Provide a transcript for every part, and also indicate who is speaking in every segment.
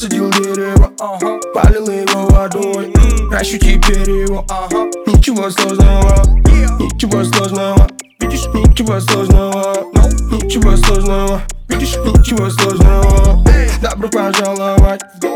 Speaker 1: Посадил дерево, полил его водой, ращу теперь его, ничего сложного, ничего сложного, видишь, ничего сложного, ничего сложного, видишь, ничего сложного. Добро пожаловать,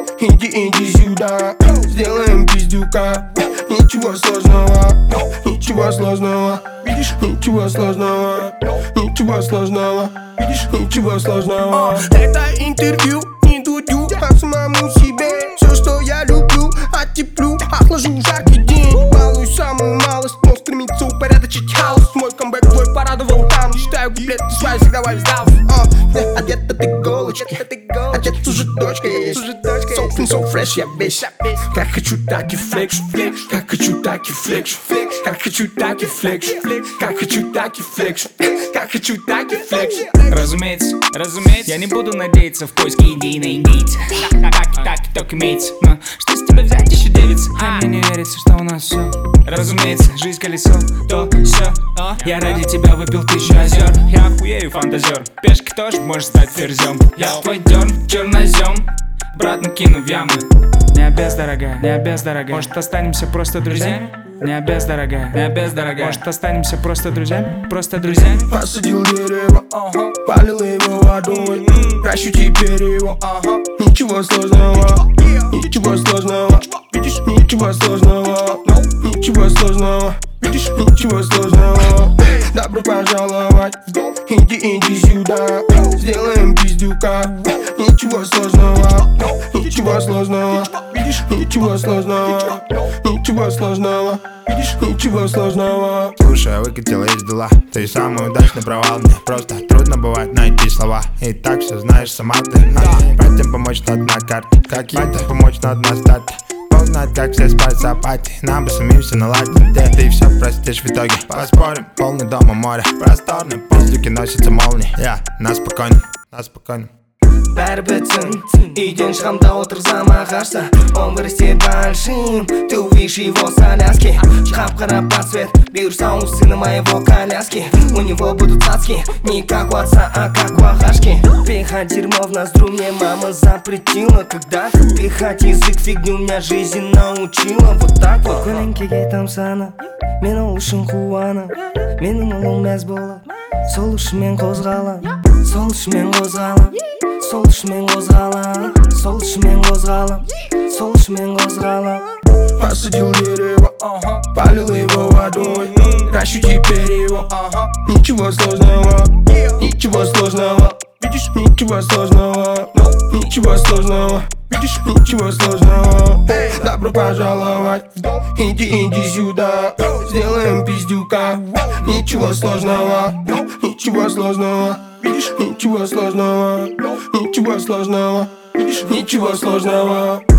Speaker 1: иди сюда, сделаем пиздюка. Ничего сложного, ничего сложного, видишь, ничего сложного, ничего сложного, видишь, ничего сложного. Это интервью, не дудю, а самому себе. Все, что я люблю, оттеплю, охлажу жаркий день. Малую самую малость, но стремится упорядочить хаос. Мой камбэк твой порадовал там. Читаю куплеты свои, всегда вайп сдал. Одета ты голочки, одет уже дочка есть. So clean, so fresh, я весь. Как хочу, так и флекшу, как хочу, так и флекшу, как хочу, так и флекшу, как хочу, так и флекшу, как хочу, так и флекшу.
Speaker 2: Разумеется, я не буду надеяться в поиске идейной индейца. Так и только имеется, но что с тебя взять еще девица? А мне не верится, что у нас все. Разумеется, жизнь колесо, то все. Я ради тебя выпил 1000 озер. Я охуею, фантазер. Пешка тоже может стать ферзем. Я твой дерн, чернозем, обратно кину в яму. Не обез, дорогая, может останемся просто друзьями? Не обез, дорогая, может останемся просто друзьями? Просто друзьями.
Speaker 1: Посадил дерево, полил его водой, ращу теперь его, ничего сложного, ничего сложного, видишь, ничего сложного, ничего сложного, видишь, ничего сложного. Добро пожаловать, иди сюда, сделаем пиздюка. Ничего сложного, ничего сложного, видишь, ничего сложного, ничего сложного, видишь, ничего сложного.
Speaker 3: Слушай, я выкатила из дела. Ты самый удачный провал. Мне просто трудно бывает найти слова. И так все знаешь сама ты. Братьям помочь надо на карте, как братьям помочь надо на старте. Бог знает, как все спать с апатией. Нам бы самим все наладить. Ты все простишь в итоге. Поспорим, полный дом и море. Просторный, пиздюки носятся молнии. На спокойно.
Speaker 4: Бәрі бітсін, үйден шығамда отырсам ағашта. Он вырастет большим, ты увидишь его соляски. Қап-қара подсвет, бирюса у сына моего коляски. У него будут цацки, не как у отца, а как у Ахашки. Пихать дерьмо в ноздрю мне мама запретила. Когда-то пихать язык фигню меня жизнь научила. Вот так вот. Көлеңкеге тамсана, мені үшін қуана. Менің ұлым мәз болып, сол үшімен қозғала. Сол үшімен қозғала. Сол үшімен қозғала, сол үшімен қозғала, сол үшімен қозғала.
Speaker 1: Посадил дерево, полил его водой, ращу теперь его, ничего сложного, ничего сложного, видишь, ничего сложного, ничего сложного, видишь, ничего сложного. Добро пожаловать, иди сюда, сделаем пиздюка. Ничего сложного, ничего сложного, видишь, ничего сложного, ничего сложного, видишь, ничего сложного.